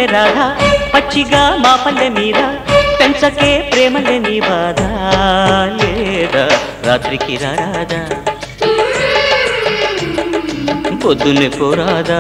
పల్లె రాధా పచ్చిగా మా పల్లె మీద పెంచకే ప్రేమలే నీ బాధ లేదా రాత్రికి రాదా పొద్దున్నే పోరాదా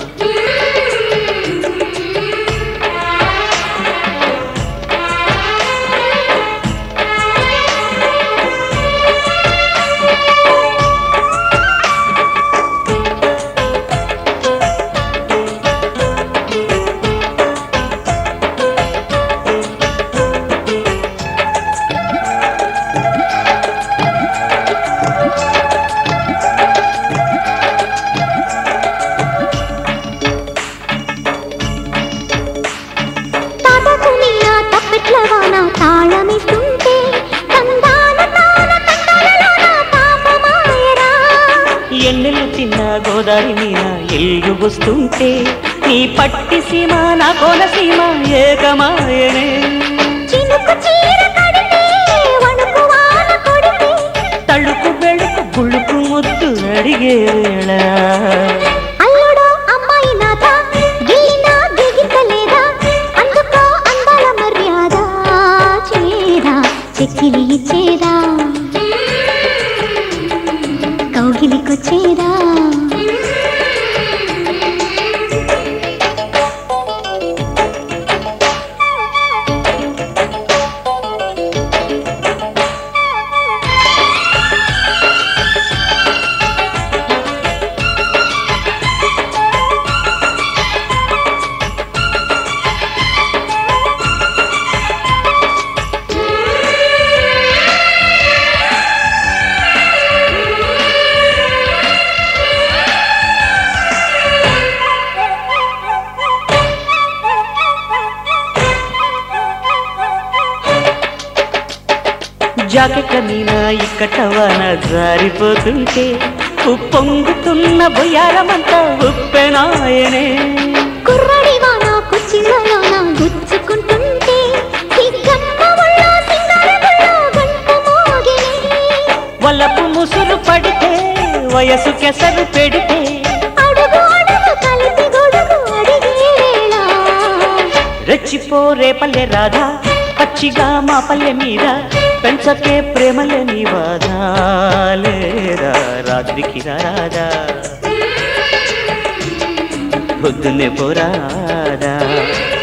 ఎన్నెలు తిన్న గోదారి మీద ఎల్లు వస్తుంటే నీ పట్టి సీమ నా కోన సీమ ఏకమాయనే తళుకు బెళుకు గుళ్ళుకు ముద్దు అడిగే వేళ చెక్కిలి ఇచ్చేదా కౌగిలికొచ్చేదా జాకెట్ల మీద ఇక్కటవాన జారిపోతుంటే ఉప్పొంగుతున్న బొయ్యారమంతా ఉప్పెనాయనే కుర్రడివాన కుచ్చిళ్ళలోన గుచ్చుకుంటుంటే వల్లపు ముసురు పడితే వయసు కెసరు పెడితే రెచ్చిపోరే పల్లె రాధా పచ్చిగా మా పల్లె మీద పెంచకే ప్రేమలే నీ బాధ లేదా రాత్రికి రాదా పొద్దున్నే పోరాదా